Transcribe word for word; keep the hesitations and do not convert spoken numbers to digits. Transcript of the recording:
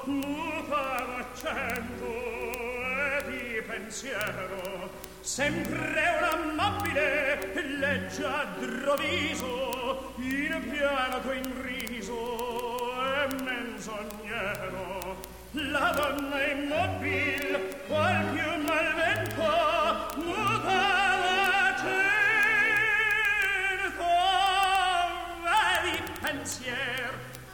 muta d'accento e di pensiero, sempre un amabile leggiadro viso, in pianto in riso e menzognero. La donna immobile, qual più malvento, muta d'accento e di pensiero,